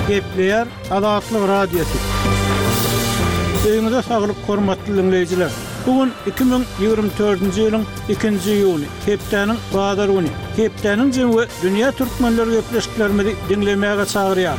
Gepleyer Azatlyk Radiosu. Öňüňizde saglyk hormatly dinleyijiler. Bugün 2024-nji ýylyň 2-nji ýuly, hepdeniň bazar güni. Hepdeniň jemgy dünýä türkmenleri gepleşiklerimizi dinlemäge çagyrýar.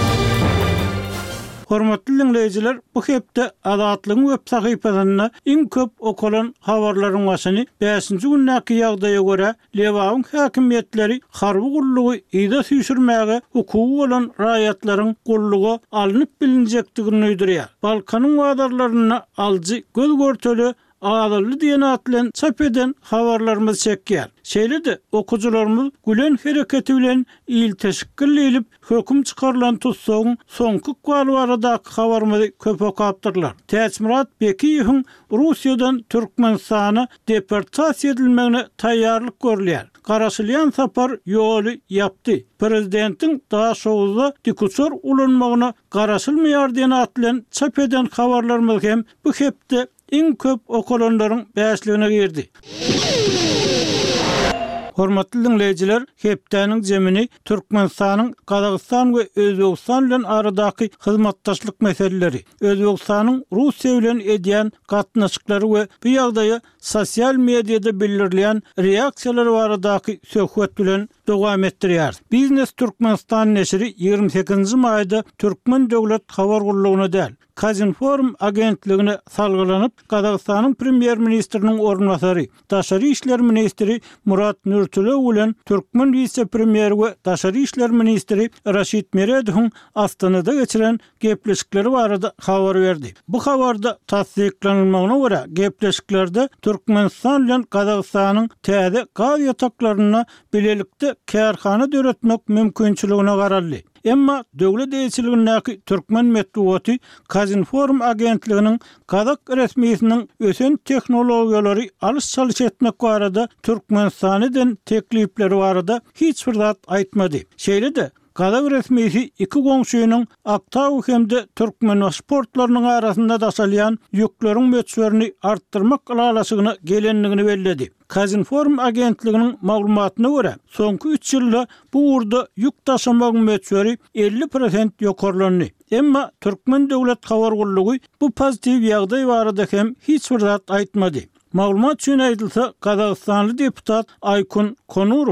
Hormatly dinleyijiler, bu hepde Azatlygyň web sahypasyna iň köp okulan habarlaryň başyny 5-nji günnäki ýagdaýa görä Lewaň häkimiýetleri harby gullugy ýa-da süýşürmäge hukuky bolan raýatlaryň gullugy alınıp bilinjekdigini öýdürýär. Balkanyň wadarlaryna aljy göz görteli Ağdalı diýen atlan çap eden habarlarymyz çekýär. Şeýle-de okujularymyz gülen hereketi bilen il teşekkürleyip höküm çykarlan tutsagyň soňky galy baradaky habarymyzy köp okapdyrlar. Täçmirat Bekiýewiň Russiýadan Türkmenistana deportasiýa edilmegine taýýarlyk görülýär. Garaşylýan sapar ýoly ýapdy. Prezidentiň daha şowuzda dikuçor ulanmagyna garaşylmaýar diýen atlan çap eden habarlarymyz hem bu hepde iň köp okulanlaryň bäşligine girdi. Hormatly dinleyijiler, hepdeniň jemini Türkmenistanyň Kazakystan we Özbegistan bilen aradaky hyzmatdaşlyk meseleleri, Özbegistanyň Russiýa bilen edýän gatnaşyklary we bu ýagdaýy sosial mediada bildirilýän reaksiýalary baradaky söhbet bilen dowam etdirýär. Biznes Türkmenistan neşri 28-nji maýda Türkmen döwlet habar gullugyna däl Kazinform agentligine salgylanyp Kazakstanyň premier ministriniň ornbasary, Daşary işler ministri Murat Nurtulov bilen Türkmen vice-premier we Daşary işler ministri Raşid Meredowyň Astanada geçiren gepleşikleri barada habar berdi. Bu habarda tasdiklanylmagyna görä gepleşiklerde Türkmenistan bilen Kazakstanyň täze gaz ýataklaryna bilelikde kärhana döretmek mümkinçiligine garaldy. Emma döwlet eýçiligindäki Türkmen medeniýeti Kazinform agentliginiň Kazak resmiýetiniň ösen tehnologiýalary alys-çalys etmek barada Türkmenistanyň teklipleri barada hiç bir zat aýtmady. Şeýle-de Kazak resmiýeti iki goňşuýynyň Aktaw hemde Türkmen pasportlarynyň arasynda daşalýan ýükleriň möçberini artdyrmak galaşygyny gelenligini bellädi. Kazinform agentliginiň maglumatyna görä, soňky 3 ýylda bu urda ýük taşymak möçberi 50% ýokarlandy. Emma Türkmen döwlet habar gullugy bu pozitiw ýagdaý barada hem hiç bir zat aýtmady. Maglumat üçin aýdylsa, Kazakstanly deputat Aykun Konurow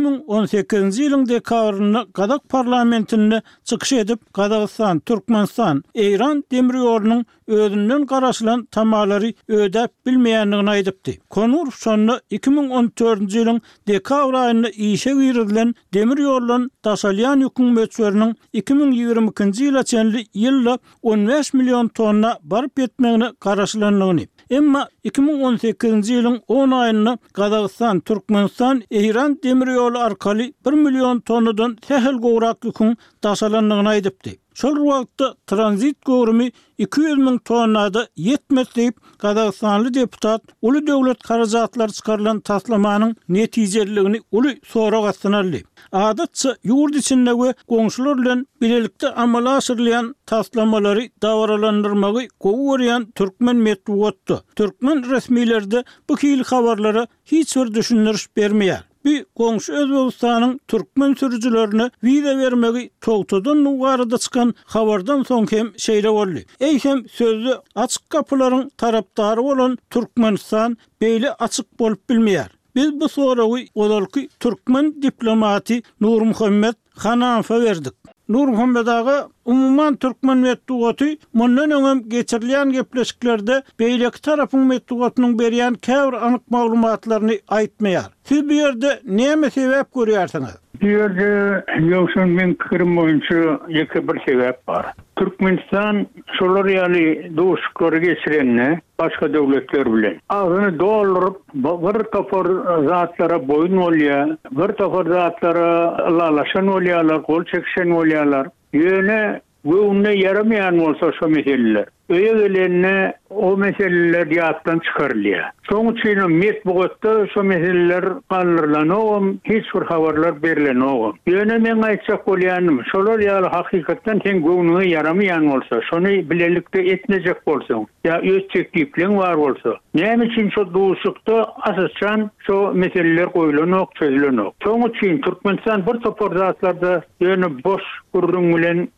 2018-nji ýylyň dekabrynda Kazak parlamentinde çykyş edip Kazakystan, Türkmenistan, Eýran demir ýolunyň özünden garaşylan tamalary ödäp bilmeýändigini aýdypdy. Konurow şonu 2014-nji ýylyň dekabr aýynda işe girilen demir ýolundan daşalýan ýükün möçberiniň 2022-nji ýyla çenli ýylda 15 million tonna baryp ýetmegine garaşylandygyny. Emma 2018-nji ýylyň 10 aýynda Kazakystan, Türkmenistan, Eýran demir ýolu arkaly 1 million tonnadan tehel gowrak ýükün daşalandygyny aýdypdy. Şol wagtda tranzit görümi 200.000 tonnada yetmez diýip Kazakstanly deputat uly döwlet garajatlary çykarylan taslamanyň netijeligini uly sorak atynarly. Adatça ýurt içinde we goňşular bilen bilelikde amala aşyrylýan taslamalary dawralandyrmagy gowurýan Türkmen medeniýeti. Türkmen resmiýetleri bu hili habarlara hiç bir düşündiriş bermeýär. Bir goňşy Özbegistanyň Türkmen sürüjilerine wiza bermegi togtadan nugarda çykan habardan soň hem şeýle boldy. Eýhem sözlü açyk kapylaryň tarapdary bolan Türkmenistan beýle açyk bolup bilmeýär. Biz bu soragy olalky Türkmen diplomaty Nur Muhammed Hanafa berdik. Nur Muhammed aga umuman Türkmen medeniýeti mundan öňem geçirilýän gepleşiklerde beýleki tarapyň medeniýetynyň berýän käbir anyk maglumatlaryny aýtmaýar. Siz bu ýerde näme sebäp görýärsiňiz? Bu ýerde ýoksun men pikirim boýunça ýeke bir sebäp bar. Türkmenistan şolar ýaly dostluklara geçirenle başga döwletler bilen agyny doldurup bir topar zatlara boyun bolýar, bir topar zatlara lalaşan bolýarlar, gol çekişen bolýarlar. Ýöne göwüne yaramayan bolsa şu meseleler. Öýe gelenne o meseleler ýatdan çykarylýar. Şoň üçin medeniýetde şu meseleler galdyrylanyp hiç bir habarlar berilenok. Ýöne men aýtjak bolýanym, şolar ýaly hakykatdan sen göwüne yaramayan bolsa, şonu bilelikde etnejek bolsaň, ýa öz çekipleň bar bolsa, näme üçin şu duşukda asasan şu meseleler goýulanok, çözülenok. Şoň üçin Türkmenistan bir topar zatlarda ýöne boş gurrun bilen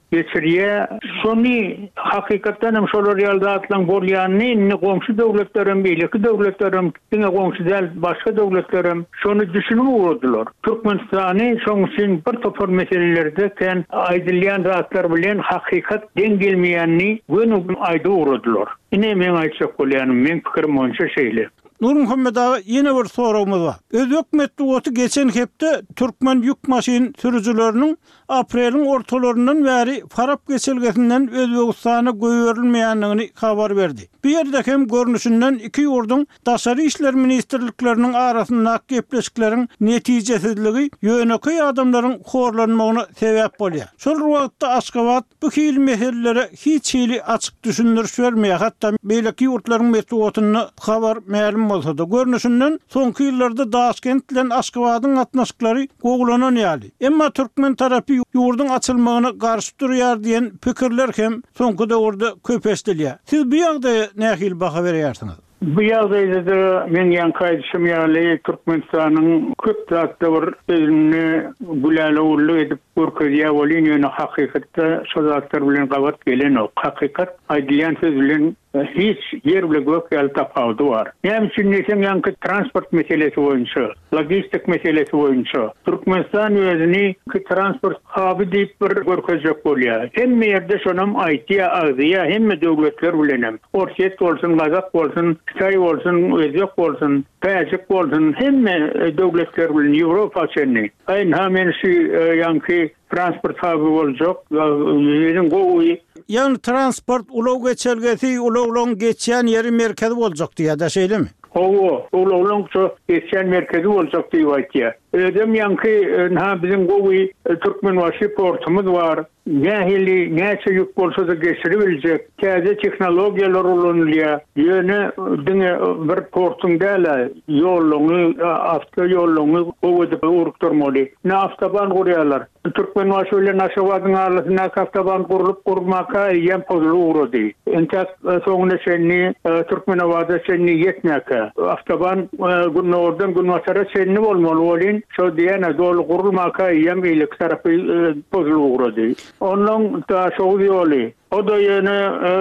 geçiriye. Şonu hakikaten hem şolar ýaldatlaryň bolýanyny ne goňşy döwletlerim, beýleki döwletlerim, diňe goňşy däl başga döwletlerim şonu düşünüp urdular. Türkmenistany şoň üçin bir topar meselelerde ken aýdylýan zatlar bilen hakykat deň gelmeýänini göňüp aýdy urdular. Ine men aýtjak bolýanym, men pikirim boýunça şeýle. Nur Muhammed ağa yine bir sorumuz var. Özbek metbuatı geçen hepde Türkmen yük maşin sürücülerinin aprelin ortalarından beri Farap geçilgesinden Özbekistan'a göýerilmeýändigini habar verdi. Bir yerde hem görünüşünden iki yurdun Daşary işler ministerliklerinin arasında gepleşiklerin netijesizligi ýöneköy adamların horlanmagyna sebäp bolýar. Şol wagtda Aşgabat bu hil meselelere hiç hili açık düşündürüş vermeýär. Hatta beýleki ýurtlaryň metbuatyny habar ma'lum bolsa da görünüşünden soňky ýyllarda Daşkent bilen Aşgabatyň gatnaşyklary gogulanan ýaly. Emma Türkmen tarapy ýurdun açylmagyna garşy durýar diýen pikirler hem soňky döwürde köpeşdilýär. Siz bu ýagdaýa nähil baha berýärsiňiz? Bu ýagdaýda men ýankaýdyşym ýaly Türkmenistanyň köp zatda bir özüni güläle edip görkezýär bolýan ýöne hakykatda şo zatlar bilen gabat gelen ok. Hakykat aýdylýan söz bilen hiç yer bile gök ýaly tapawdy bar. Näme üçin desem ýanky transport meselesi boýunça, logistik meselesi boýunça Türkmenistan özüni transport haby diýip bir görkezjek bolýar. Hemme ýerde şonam aýtýa agzya hemme döwletler bilenem. Orset bolsun, Gazak bolsun, Xitay bolsun, Özbek bolsun, Täjik bolsun, hemme döwletler bilen Ýewropa çenni. Aýna men şu ýanky transport haby boljak, ýerin gowy. Yani transport ulaw geçelgesi ulawlaryň geçýän ýeri merkezi boljak diýär da şeýlemi? Ulawlaryň şu geçýän merkezi boljak diýip aýtýar. Ödem ýanky bizim gowy Türkmenbaşy portumuz bar. Nähili näçe ýük bolsa da geçiribiljek. Täze tehnologiýalar ulanylýar. Ýöne diňe bir portuň däl, ýolluňy, awto ýolluňy gowudyp urukturmaly. Ne awtoban gurýarlar. Türkmenbaşy bilen Aşgabatyň arasyna awtoban gurulyp gurmaka ýem pozulu urady. Entek soňuna şenni Türkmenawada şenni ýetmäke. Awtoban günnordan günwaçara şenni bolmaly bolýan. Şo diýene dolu gurulmaka ýem beýlik tarapy pozulu urady. Onun da şoğu ýoly. O da ýene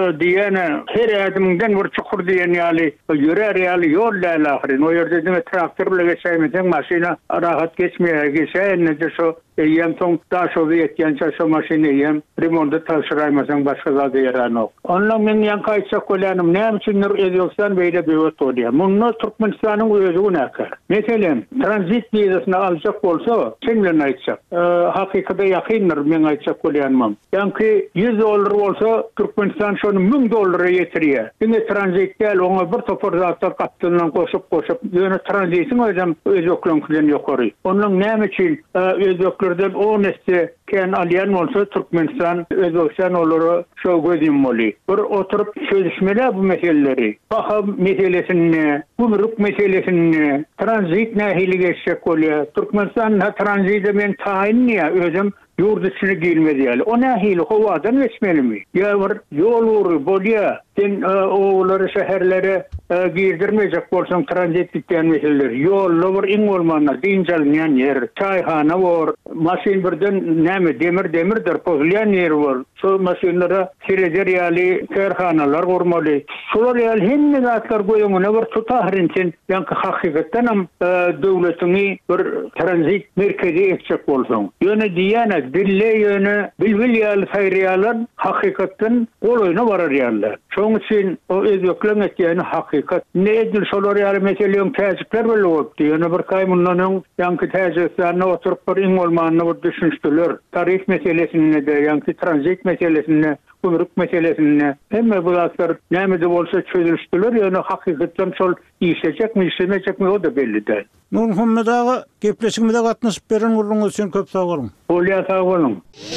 diýene her adamdan bir çukur diýen ýaly ýörer ýaly ýol däl ahyry. O ýerde diňe traktor bilen geçäýmeden maşina rahat geçmeýär. Geçäýände şo ýem soň da şo ýetýänçe şo maşina ýem remonda taşyraýmasaň başga zat ýaranok. Ondan men ýankaýçak bolýanym, näme üçin Özbegistan beýle döwlet bolýar? Muny Türkmenistanyň özü näker? Meselem, tranzit vizasyny aljak bolsa, sen bilen aýtsak. Hakykatda ýakyndyr men aýtsak bolýanmam. Ýanky $100 Türkmenistan şonu $1000 ýetirýär. Diňe tranzit däl, oňa bir topar zatlar gatdynyň goşup ýöne tranzitin özüm özbeklerden ýokary. Onuň näme üçin özbeklerden o nesde ken alýan bolsa Türkmenistan Özbekistan olary şo gözlemeli. Bir oturup çözüşmeler bu meseleleri. Baha meselesini, gümrük meselesini, tranzit nähili geçecek bolýar. Türkmenistan tranzite men taýinýär özüm yurt içine girmedi yani. O nähili howadan geçmelimi? Ya bir yol uğru bolýar. Sen oğulları şäherlere girdirmeyecek bolsaň tranzit etýän meseleler. Yol bir iň bolmanda diňjalňan yer, çaýhana bar, maşin birden näme demirdir pozulýan yer bar. Şo maşinlara kirejer ýaly kerhanalar gurmaly. Şolar ýaly hemme zatlar goýuňyna bir tutahrinçin ýanky hakykatdan hem döwletiňi bir tranzit merkezi etjek bolsaň. Ýöne diýene dille ýöne bilbil ýaly saýryalar hakykatdan goloýuna barar ýalylar. Şoň üçin o özbeklerin etýäni hakykat. Nädil şolar ýaly meseleň täzikler bilen bolupdy. Ýöne bir kaýmyndan ýanky täziklerine oturup bir iň bolmanyny bir düşünýär. Tarif meselesini de ýanky tranzit meselesini, gümrük meselesini hemme bu zatlar näme de bolsa çözülýär. Ýöne hakykatdan şol işlejekmi, işlemejekmi o da belli däl. Nur Muhammed ağa gepleşigimizde gatnaşyp beren urluňyz üçin köp sag bolun. Bolýar, sag bolun.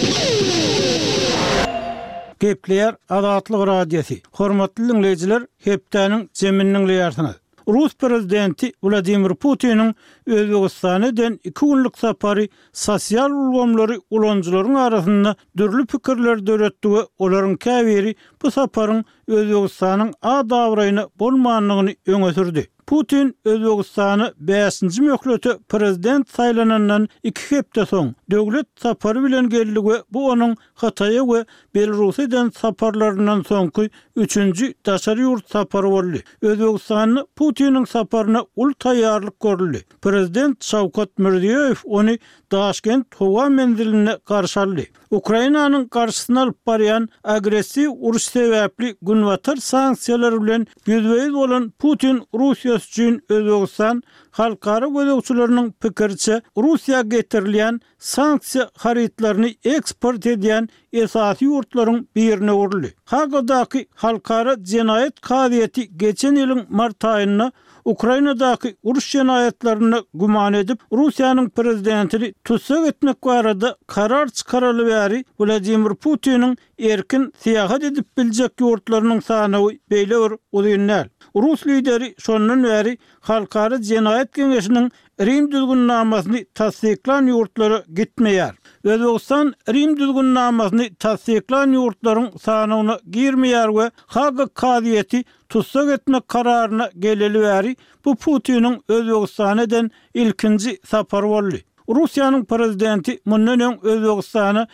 Gepleýär Azatlyk radiosi. Hormatly dinleýijiler, hepdäniň jemininiň ýarsyny. Rus prezidenti Vladimir Putin'in Özbekistan'dan 2 günlük sapary sosial ulgamlary ulanjylaryň arasynda dürli pikirler döretdi we olaryň käbiri bu saparyň Özbekistanyň a dawraýyny bolmanlygyny öňe sürdi. Putin Özbegistany 5-nji möhlete prezident saylanandan 2 hepde soň döwlet sapary bilen geldi we bu onuň Hataýa we Belarusydan saparlaryndan soňky 3-nji daşary ýurt sapary boldy. Özbegistany Putiniň saparyna ul taýýarlyk görüldi. Prezident Şawkat Mirziýew ony Daşkent howa menziline garşaldy. Ukrainanyň garşysyny alyp barýan agressiw uruş sebäpli günwatar sanksiýalar bilen ýüzbeýiz bolan Putin Russiýa üçin Özbegistan halkara gözegçileriniň pikirçe Russiýa getirilýän sanksiýa harytlaryny eksport edýän esasy ýurtlaryň birine urildi. Hagadaky halkara jenaýet kaziýeti geçen ýylyň mart aýynda Ukrainadaky uruş jenaýetlerini guman edip Russiýanyň prezidentini tutsak etmek barada karar çykaraly bäri Vladimir Putiniň erkin seýahat edip biljek ýurtlarynyň sany beýle uzunýar. Rus lideri şondan bäri halkara jenaýet geňeşiniň Rim düzgünnamasy tasdiklan ýurtlary gitmeýär. Özbegistan Rim düzgünnamasy tasdiklan ýurtlaryň sanyna girmeýär we Haga kaziýeti tutsak etmek kararyna geleli bäri bu Putiniň Özbegistanydan ilkinji sapary boldy. Russiýanyň prezidenti mundan öň Özbegistany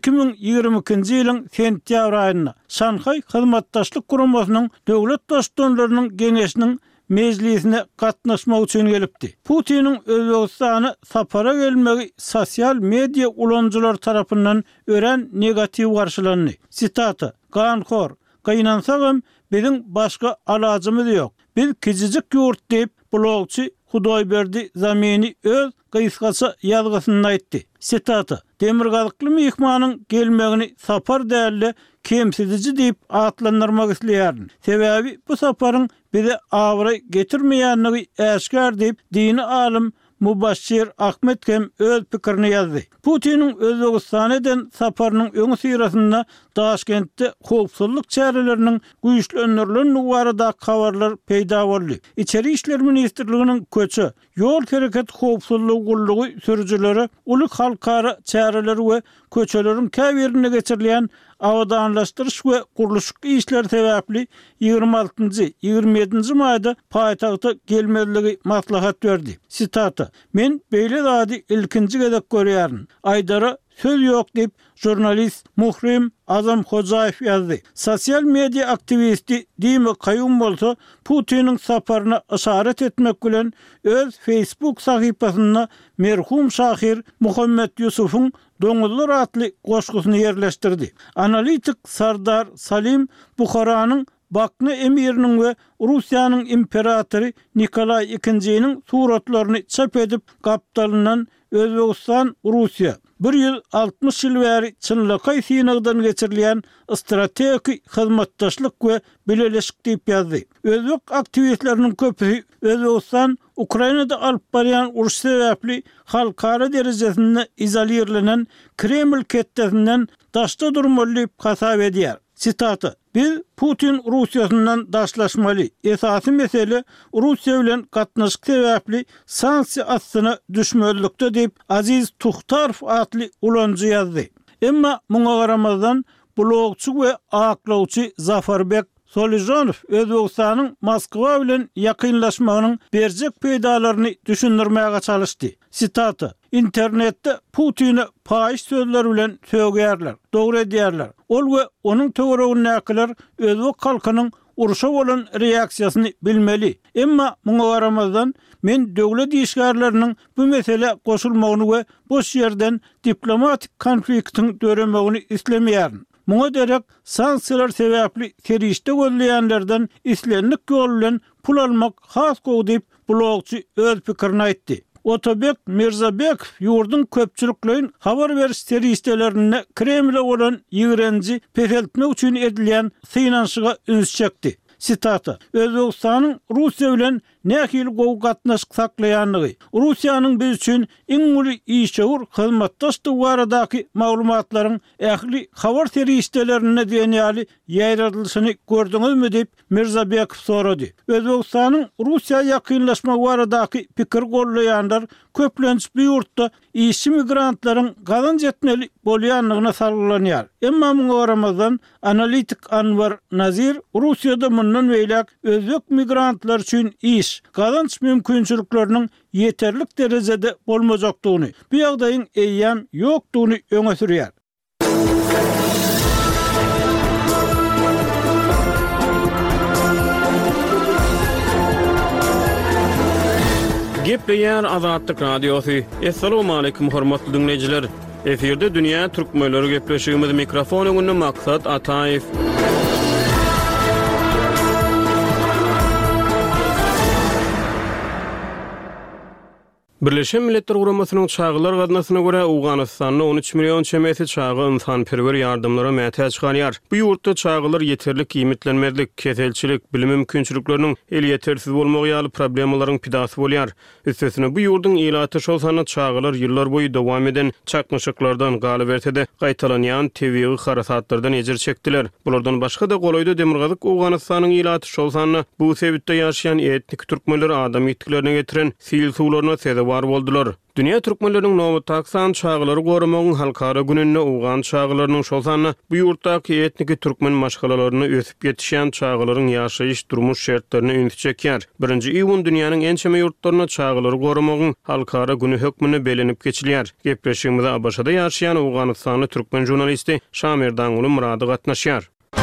2022-nji ýylyň sentýabr aýynda Şanhay hyzmatdaşlyk guramasynyň döwlet başdanlarynyň geňeşiniň meclisine gatnaşmak üçin gelipdi. Putiniň Özbegistany sapara gelmegi sosial media ulanjylar tarapyndan ören negatiw garşylandy. Sitata: "Ganhor, gaýnansagam biziň başga alajymyz ýok. Biz kijijik ýurt" diýip blogçy Hudaýberdi Zamini öz gysgaça ýazgysynda aýtdy. Sitata: "Demirgazykly mehmanyň gelmegini sapar däli kemsiziji diýip atlandyrmak isleýärdim. Sebäbi bu saparyň bize awry getirmeýänligi äşkär" diýip dini alim Mubaşşir Ahmet hem öz pikirini ýazdy. Putiniň Özbegistanydan saparynyň öňü syrasynda Daşkentde howpsuzlyk çäreleriniň güýçlendirilýäni barada habarlar peýda boldy. İçeri işler ministrliginiň köçe, ýol hereket howpsuzlygy gullugy sürüjileri uly halkara çäreleri we köçeleriň käbirine geçirilýän awadanlaşdyryş we guruluş işler sebäpli 26-njy 27-nji maýda paýtagta gelmezligi maslahat berdi. Sitata: "Men beýle zady ilkinji gezek görýärdim. Aýdara söz ýok" diýip jurnalist Muhrim Azam Hojaýew ýazdy. Sosial media aktivisti Dima Kayyum bolsa Putiniň saparyna işaret etmek bilen öz Facebook sahypasynda merhum şahir Muhammed Yusufuň Doňuzlar atly goşgusyny ýerleşdirdi. Analitik Sardar Salim Bukharanyň Bakny emiriniň we Russiýanyň imperatory Nikolay II-niň suratlaryny çap edip gapdalynan Özbegistan Russiýa 160 ýyl bäri çynlyky synagdan geçirilýän strategik hyzmatdaşlyk we bileşik diýip ýazdy. Özbek aktivistleriniň köpüsi Özbegistan Ukrainada alyp barýan uruş sebäpli halkara derejesinde izolirlenen Kreml kettesinden daşda durmaly diýip hasap edýär. Sitata: "Biz Putin Russiýasyndan daşlaşmaly. Esasy mesele Russiýa bilen gatnaşyk sebäpli sanksiýa astyna düşmöldükde" diýip Aziz Tuhtarow atly ulanjy ýazdy. Emma muňa garamazdan blogçy we aklawçy Zafarbek Solizhanow Özbegistanyň Moskwa bilen ýakynlaşmagynyň berjek peýdalaryny düşündirmäge çalışdy. Sitata: "İnternetde Putin'i paýyş sözler bilen söýgärler, dogry edýärler. Ol we onuň töweregini näkiler özbek halkynyň uruşa bolan reaksiýasyny bilmeli. Emma muňa garamazdan men döwlet işgärleriniň bu mesele goşulmagyny we boş ýerden diplomatik konfliktiň döremegini islemýärdim. Muňa derek sanksiýalar sebäpli terişde gözleýänlerden islenlik ýol bilen pul almak has gowy diýip blogçy öz pikirini aýtdy. Otobek Mirzabek ýurdun köpçüliklerin habar beriş terişdelerine Kreml'e olan ýigrenji peseltmek üçin edilýän synanşyga üns çekdi. Sitata: "Özbegistanyň Russiýa bilen nähili gowy gatnaşyk saklaýanlygy, Russiýanyň biz üçin iň uly işçiler hyzmatdaşlygy baradaky maglumatlaryň ähli habar terişdelerine diýenýäli ýaýradylyşyny gördüňizmi?" diýip Mirzabek sorady. Özbegistanyň Russiýa ýakynlaşma baradaky pikir gollaýanlar köplenç bir ýurtda işçi migrantlaryň gazanç etmeli bolýanlygyna salgılanýar. Emma muňa garamazdan analitik Anwar Nazir Russiýada mundan beýlek özbek migrantlar üçin iş iş, kazanç mümkünçülüklerinin yeterlik derecede bolmajakdygyny, bu ýagdaýyň eýýän ýokdugyny öňe sürýär. Gepleýär Azatlyk Radiosu. Assalamu alaykum hormatly dinleýijiler. Eferde dünýä türkmenleri gepleşigimiz mikrofon öňünde Maksat Ataýew. Birleşen Milletler Guramasynyň çağılar gadnasyna görä Awganystanda 13 million çemesi çağı insanperwer ýardymlara mätäç galýar. Bu ýurtda çağılar ýeterlik giýmitlenmezlik, keselçilik, bilim mümkinçilikleriniň el ýetersiz bolmagy ýaly problemlaryň pidasy bolýar. Üstesine bu ýurduň ilaty şol sany çağılar ýyllar boýy dowam eden çakmyşyklardan galy berse-de gaýtalanýan tebiği harasatlardan ejir çekdiler. Bulardan başga da golaýda demirgazyk Awganystanyň ilaty şol sany bu sebitde ýaşaýan etnik türkmenler adam ýetkilerine getiren sil suwlaryna var boldular. Dünya türkmenleriniň nomy taksan çağılary goramagyň halkara gününe Awgan çağılarynyň şol sany bu ýurtdaky etnik türkmen maşgalalaryny ösüp ýetişýän çağılaryň ýaşaýyş durmuş şertlerini ünsü çekýär. 1-nji iýun dünýäniň en çeme ýurtlaryna çağılary goramagyň halkara günü hökmüne belenip geçilýär. Gepleşigimizde Abaşada ýaşaýan Awganystanyň türkmen jurnalisti Şamerdan uly Murady gatnaşýar.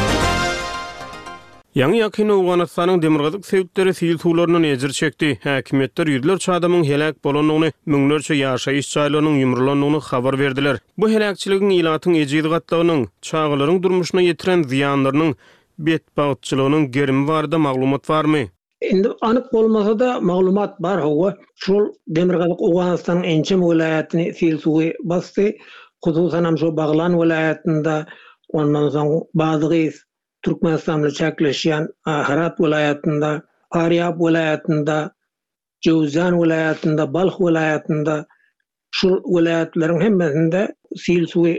Ýa-ni ýakyn Awganystanyň demirgazyk sebitleri sil suwlaryny ejir çekdi. Häkimetler ýüzlerçe adamyň helak bolanyny, müňlerçe ýaşaýyş jaýlarynyň ýumrulanyny habar berdiler. Bu helakçylygyň ilatyň ejid gatlygynyň, çağılaryň durmuşyna ýetiren ziýanlarynyň betbagatçylygynyň gerimi barada maglumat barmy? Endi anyk bolmasa da maglumat bar howa. Şol demirgazyk Awganystanyň ençem welaýatyny sil suwy basty. Hususan hem şo Baglan welaýatynda, ondan soň Bazgys Türkmenistan'da çakleşen Herat vilayetinde, Faryab vilayetinde, Cevzan vilayetinde, Balx vilayetinde, şu vilayetlerin hemmesinde sil suwy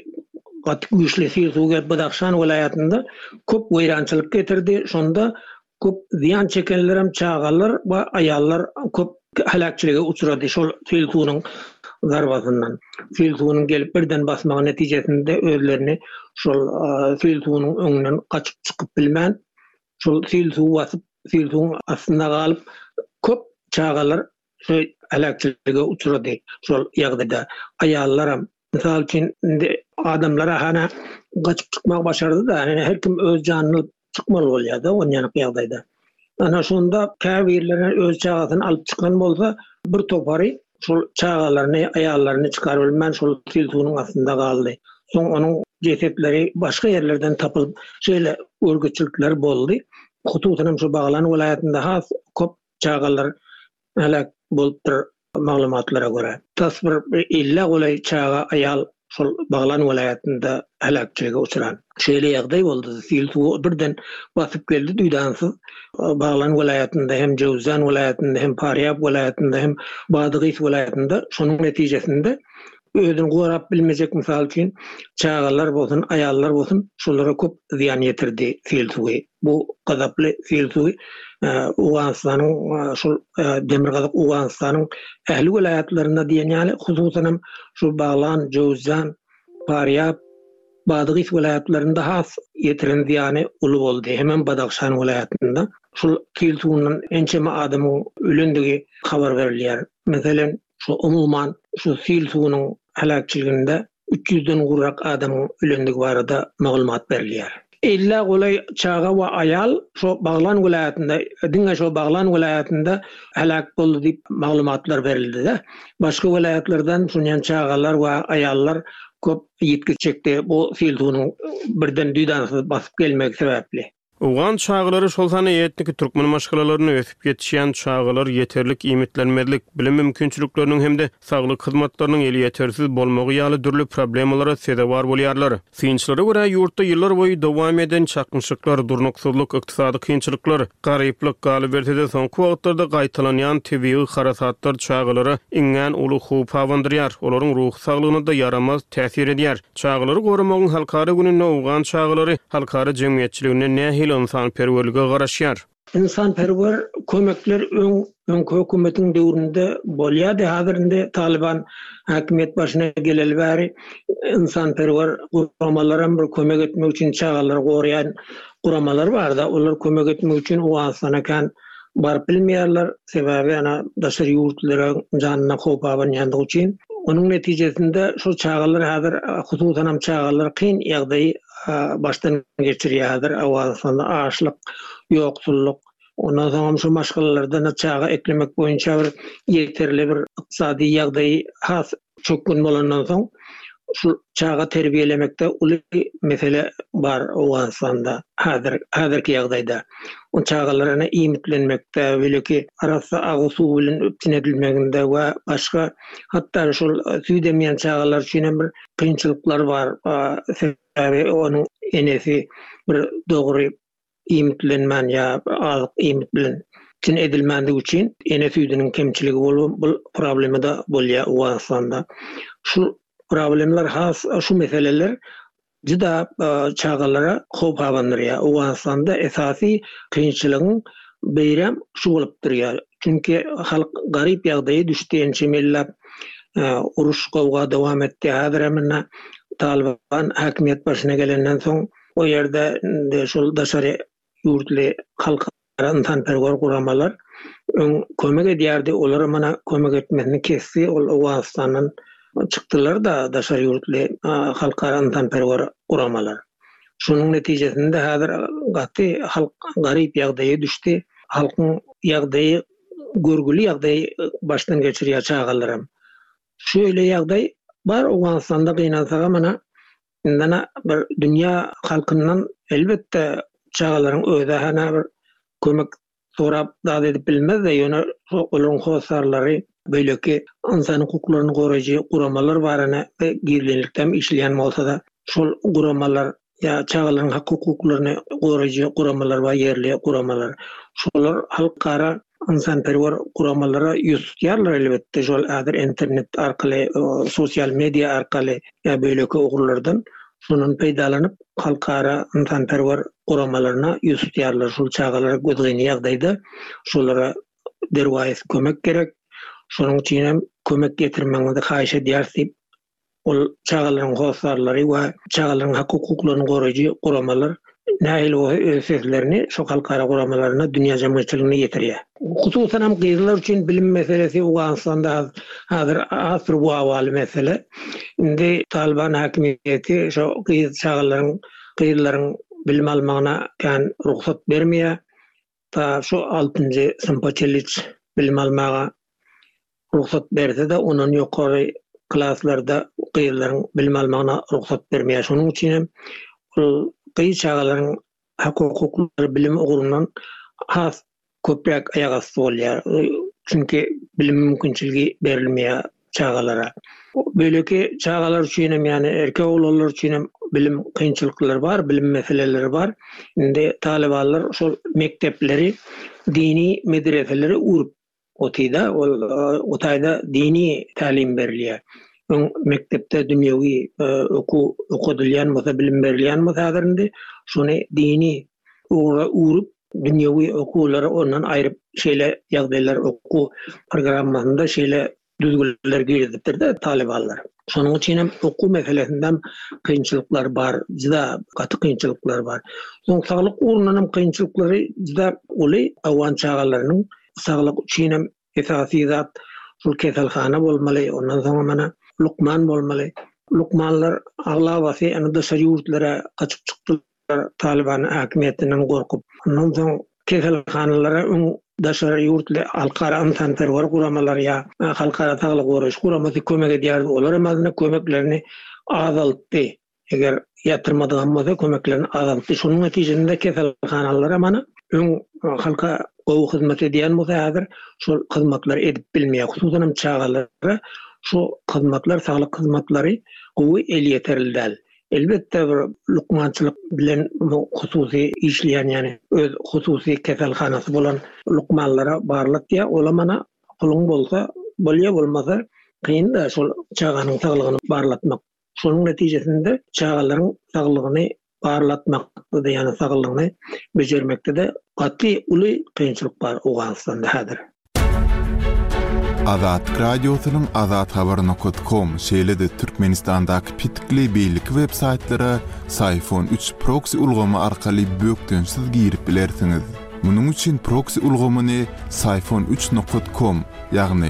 güýçli sil suwy Badakhşan vilayetinde köp weýrançylyk getirdi. Şonda köp ziýan çekenler hem çağalar we aýallar köp helakçylyga uçrady şol sil suwynyň zarbasından. Sil suwynyň gelip birden basmagy netijesinde özlerini şol sil suwynyň öňünden gaçyp çykyp bilmän, şol sil suwy basyp sil suwyň astynda galyp köp çağalar şol helakçylyga uçrady. Şol ýagdaýda aýallar hem misal üçin adamlara hana gaçyp çykmak başardy da her kim öz janyny çykmaly bolýar-da oňanyk ýagdaýda. Ana şonda käbirler öz çağasyny alyp çykan bolsa bir topary şol çağalaryny, aýallaryny çykaryp bilmän şol sil suwynyň astynda galdy. Soň onuň jesetleri başga ýerlerden tapylyp şeýle örgütçilikler boldy. Hususan şu Baglan vilayetinde has köp çağalar helak bolupdyr maglumatlara görä. Tasvir illa golay çağa aýal şol Baglan vilayetinde helakçylyga uçuran. Şeýle ýagdaý boldy. Sil suwy birden basyp geldi duýdansyz. Baglan vilayetinde hem Cevzan vilayetinde hem Faryab vilayetinde hem Bazgys vilayetinde şonuň netijesinde özüni gorap bilmejek misal üçin çağalar bolsun, aýallar bolsun şolara köp ziýan ýetirdi sil suwy. Bu gazaply sil suwy Awganystanyň şol demirgazyk Awganystanyň ähli vilayetlerinde diýen ýaly hususan şu Baglan, Cevzan, Faryab, Bazgys vilayetlerinde has ýetiren ziýany uly boldy. Hemen Badakhşan vilayetinde şol sil suwynyň ençeme adamy ölendigi habar berilýär. Meselen şu umuman şu sil suwynyň helakçyliginde 300'den gurrak adamyň ölendigi barada maglumat berilýär. Illa golay çağa we aýal şu Baglan vilayetinde, diňe şu Baglan vilayetinde helak boldy diýip maglumatlar berildi-de. Başga vilayetlerden şunyan çağalar we aýallar köp ýetki çekdi. Bu sil suwynyň birden duýdansyz basyp gelmek sebäpli. Awgan çağılary şol sany etnik türkmen maşgalalaryny ösüp ýetişýän çağılar ýeterlik iýmitlenmezlik, bilim mümkinçilikleriniň hemde saglyk hyzmatlarynyň eli ýetersiz bolmagy ýaly dürli problemlara sebäp bolýarlar. Synçylary görä ýurtda ýyllar boýy dowam eden çakmyşyklar, durnuksyzlyk, ykdysady kynçylyklar, garyplyk galy berse-de soňky wagtlarda gaýtalanýan tebiği harasatlar çağılary iňňän uly hup hawandyrýar. Olaryň ruh saglygyna da yaramaz täsir edýär. Çağılary goramagyň halkara gününe Awgan çağılary halkara jemgyýetçiligine nähili insanperwerlige garaşýar. İnsanperwer kömekler öňkü hökümetiň döwründe bolýady. Hazırda Taliban häkimet başyna geleli bäri insanperwer guramalara bir kömek etmek üçin çağalar goraýan guramalar bar da, olar kömek etmek üçin Awganystana kan barıp bilmeýärler. Sebäbi ana daşary ýurtlara janyna hop aban ýandygy üçin. Onuň netijesinde şu çağalar hazır hususan hem çağalar kyn ýagdaý baştan geçirýärdir. Awasynda açlyk, ýoksulluk, ondan soň şu maşgalalardan çağa eklemek boýunça bir ýeterli bir ykdysady ýagdaý has çökün bolandan soň şu çağa terbiýelemekde uly mesele bar Awasynda hazırki ýagdaýda. O çağalarına iýmitlenmekde, belki arasy agy suw bilen öpçünedilmeginde we başga hatda şu süýdemeýän çağalar üçin bir kynçylyklar bar. Sebäbi onuň enesi bir dogry iýmitlenmän ýa azyk iýmit bilen tin edilmänligi üçin ene süýdüniň kemçiligi bu problemi da bolýar Awasynda. Şu problemler has şu meseleler juda çağalara hop awandyr. Awasynda esasy kynçylygyň beýram şu bolup durýar. Çünki halk garyp ýagdaýa düşdi, çemellap uruş gowga dowam etdi. Häzir emine Taliban hakimiyet başyna gelenden soň o ýerde şol daşary ýurtly halkara yntanperwer guramalar kömek edýärdi. Olar mana kömek etmesini kesdi. Ol Awasyndan çykdylar da daşary ýurtly halkara yntanperwer guramalar. Şunun netijesinde häzir gaty halk garyp ýagdaýa düşdi. Halkyň ýagdaýy görgüli ýagdaý başdan geçirýär çağalaram. Şöyle ýagdaý bar Awasynda gynansaga mana indana bir dünýä halkyndan elbetde çağalaryň öze hana bir kömek sorap dad edip bilmez de ýöne olaryň hosarlary beýleki insan hukuklaryny goraýjy guramalar barana we girlenlikden işleýän bolsa da şol guramalar ýa çağalaryň hukuklaryny goraýjy guramalar we ýerli guramalar şolar halkara insanperwer guramalara ýüz tutýarlar elbetde. Şol häzir internet arkaly, sosial media arkaly ýa beýleki ogurlardan şunun peýdalanyp halkara insanperwer guramalaryna ýüz tutýarlar. Şol çağalara gözgeni ýagdaýda şolara derwäs kömek gerek. Şonuň üçin hem kömek getirmeňizi haýyş edýärsip ol çağalaryň hosarlary we çağalaryň hukuklaryny goraýjy guramalar nähil o seslerini şu halkara guramalarına dünýä jamaatçylygyna ýetirýär. Hususan hem gyzlar üçin bilim meselesi Awasynda häzir asr bu awaly mesele. Indi Taliban hakimiýeti şu gyzlaryň bilim almagyna kan ruhsat bermeýär. Ta şu 6-njy sınıfa çelik bilim almaga ruhsat berse de onuň ýokary klaslarda gyzlaryň bilim almagyna ruhsat bermeýär. Şonuň üçin gyz çağalaryň hukuklary bilim ogurundan has köprek aýagasy bolýar. Çünki bilim mümkinçiligi berilmeýär çağalara. Beýleki çağalar üçin hem ýani erkek oglanlar üçin hem bilim kynçylykları bar, bilim meseleleri bar. Indi talibanlar şol mektepleri, dini medreseleri urup otýda, otaýda dini talim berilýär. Mektepde dünýäwi okudylýan bolsa bilim berilýän bolsa häzirinde şonu dini urup dünýäwi okulary ondan aýryp şeýle ýagdaýlar oku programmasynda şeýle düzgünler girdipdir de talibanlar. Şonuň üçin hem oku meselesinden kynçylyklar bar, juda gaty kynçylyklar bar. Soň saglyk urundan hem kynçylyklary juda uly awan çağalarynyň saglyk üçin hem esasy zat şol keselhana bolmaly. Ondan soň mana Lukman bolmaly. Lukmanlar aglawasy anda daşary ýurtlara gaçyp çykdylar Taliban hakimiýetinden gorkup. Ondan soň keselhanalara daşary ýurtly halkara yntanperwer guramalar ýa halkara saglyk goraýyş guramasy kömek edýär. Olar emazna kömeklerini azaltdy. Eger ýatyrmadygan bolsa kömeklerini azaltdy. Şonuň netijesinde keselhanalara mana halka gowy hyzmat edýän bolsa häzir şol hyzmatlar edip bilmeýär. Hususan çağalara şu hyzmatlar, saglyk hyzmatlary gowy el ýeterildi. Elbetde bir lukmançylyk bilen hususy işleýän ýani öz hususy keselhanasy bolan lukmanlara barlyk ýa ola mana puluň bolsa bolýa bolmasa kyn da şol çağanyň saglygyny barlatmak. Şonuň netijesinde çağalaryň saglygyny barlatmak ýa-ni saglygyny bejermekde de gaty uly kynçylyk bar Awasynda häzir. Azat radiosynyň azathabar.com şeýle-de Türkmenistandaky pitkili beýlik websaytlara Sayfon 3 proxy ulgamy arkaly bökdönsiz girip bilersiňiz. Munun üçin proxy ulgamyny siphon3.com ýagny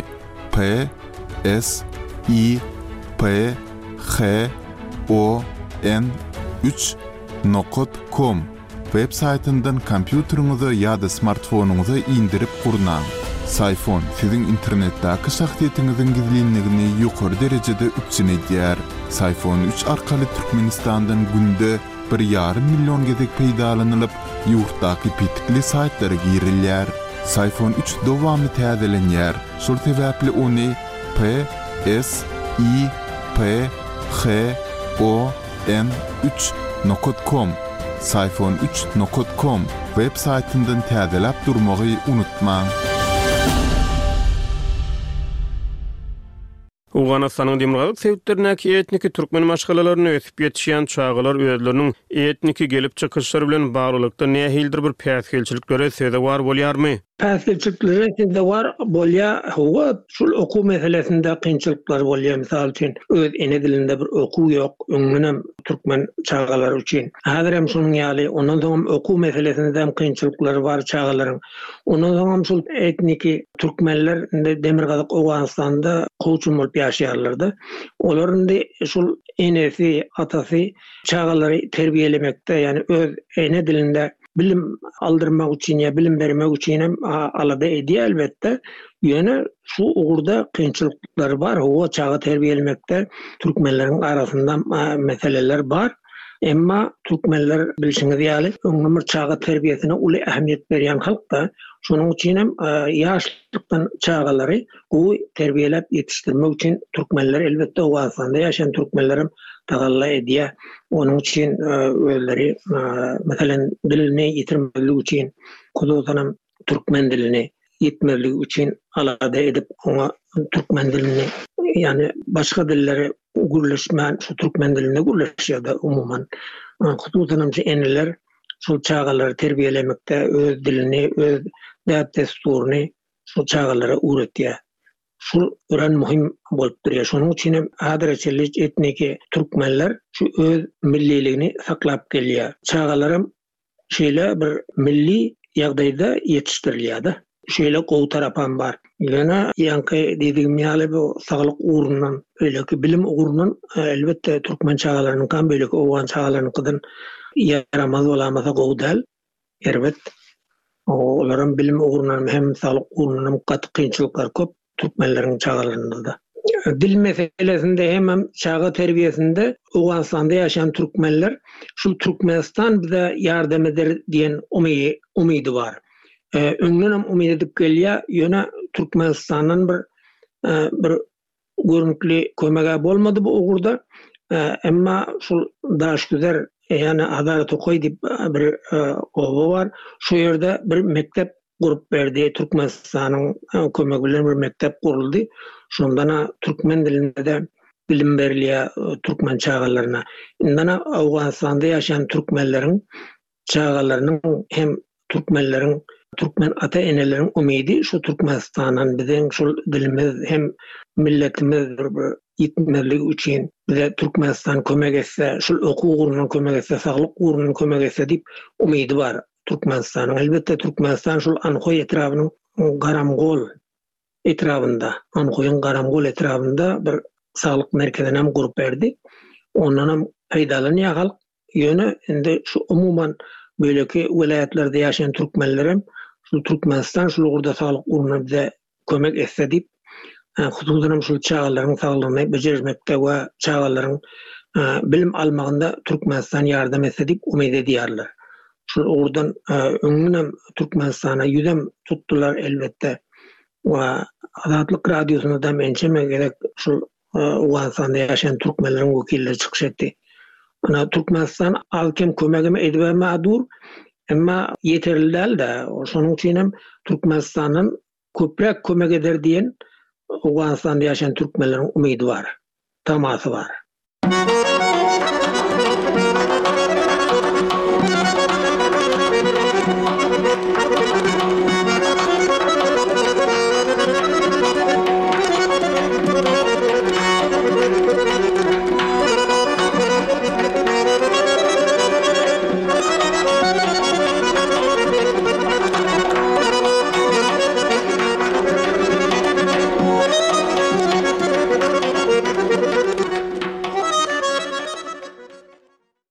siphon3.com web saytyndan kompýuteriňize ýa-da smartfonuňyza indirip gurnaň. Siphon sizin internetdäki şahsiýetiňiziň gizlinligini ýokary derejede üçin edýär. Siphon 3 arkaly Türkmenistandan günde 1,5 milyon gezek peýdalanylyp, ýurtdaky pitikli saytlara girilýär. Siphon 3 dowamly täzelenýär. Şol sebäpli ony siphon3.com siphon3.com web saytyndan täzelep durmagy unutmaň. Awganistanyň Demirgazyk sewtlerindäki etniki türkmen maşgalalaryny ösüp ýetişýän çağalar özleriniň etniki gelip çykyşlary bilen baglykda nähildir bir päsgelçiliklere söze bar bolýarmy? Päsgelçiliklere söze bar bolýar. Howa şol okuw meselesinde kynçylyklar bolýar. Misal üçin öz ene dilinde bir okuw ýok, öňünem türkmen çağalary üçin. Häzir hem şonuň ýaly ondan soň okuw meselesinde hem kynçylyklar bar çağalaryň. Ondan soň şol etniki türkmenler Demirgazyk Awganistanda gowçun bolup ýaşaýarlardy. Olaryň da şol enesi, atasy çağalary terbiýelemekde, ýani öz ene dilinde bilim aldırmak üçin ya bilim bermek üçin hem alada edýär elbetde. Ýöne şu ugurda kynçylyklar bar. O çağı terbiýelemekde türkmenleriň arasynda meseleler bar. Emma türkmenler bilşiňiz ýaly öňümer çağı terbiýesine uly ähmiýet berýän halkda. Şonuň üçin hem ýaşlykdan çağalary o terbiýelep ýetişdirmek üçin türkmenler elbetde Awganistanda ýaşaýan türkmenler hem tagalla edýär. Onun için özleri mesela dilini yitirmeli için kudutanam Türkmen dilini yitmeli için alada edip ona Türkmen dilini yani başka dilleri gürleşmen şu Türkmen diline gürleşiyor da umuman kudutanam enler şu çağaları terbiyelemekte öz dilini öz dert desturunu şu çağalara öğretiyor. Şu ören muhim bolup durýar. Şonuň üçin hem adreçilik etniki türkmenler şu öz milliligini saklap gelýär. Çağalarym şeýle bir milli ýagdaýda ýetişdirilýär. Şeýle gowy tarapan bar. Ýöne ýanky dediğim ýaly bu saglyk ugrundan, öýleki bilim ugrundan elbetde türkmen çağalarynyň kan beýleki Awgan çağalarynyň yaramaz bolamasa gowy däl. Elbet olaryň bilim ugrundan hem saglyk ugrundan gaty kynçylyklar köp. Türkmenlerin çağalarında da. Dil meselesinde hem çağı terbiyesinde Awganistanda yaşayan Türkmenler şu Türkmenistan bize yardım eder diyen umidi var. Öňden umid edip gelýär, ýöne Türkmenistan'dan bir görüntüli kömege bolmady bu ugurda. Emma şu Daşgüzer yani Adalet Okoy dip bir oba var. Şu ýerde bir mektep gurup berdi. Türkmenistan'ın kömegi bilen bir mektep guruldy. Şondan Türkmen dilinde de bilim berilýär Türkmen çağalaryna. Indana Awganistanda ýaşayan Türkmenleriň çağalarynyň hem Türkmenleriň Türkmen ata eneleriň umidi şu Türkmenistan'dan biziň şol dilimiz hem milletimiz bir yitmelik üçin bize Türkmenistan kömek etse, şol okuw ugrundan kömek etse, saglyk ugrundan kömek etse dip umidi bar Türkmenistan'ın. Elbette Türkmenistan şol Anhoy etrabynyň Garamgol etrabında, Anhoy'un Garamgol etrabında bir saglyk merkezine hem gurup berdi. Ondan hem peýdalanýar halk. Ýöne indi şu umuman böyleki welaýatlerde ýaşayan Türkmenler hem şu Türkmenistan şu ugurda saglyk ugrundan bize kömek etse dip hususan şu çağalaryň saglygyny bejermekde we çağalaryň bilim almagynda Türkmenistan ýardam etse dip umid edýärler. Şu ugurdan öňünem Türkmenistana ýüzem tutdular elbette. Ve Azatlyk radiosyna da mençeme gerek şu Awganistanda ýaşayan Türkmenleriň wekilleri çykyş etdi. Ana Türkmenistan alkem kömegime edibämädur, emma yeterli däl de. Şonuň üçin hem Türkmenistanyň köprek kömek eder diýen Awganistanda ýaşayan türkmenleriň umydy bar, tamasy bar.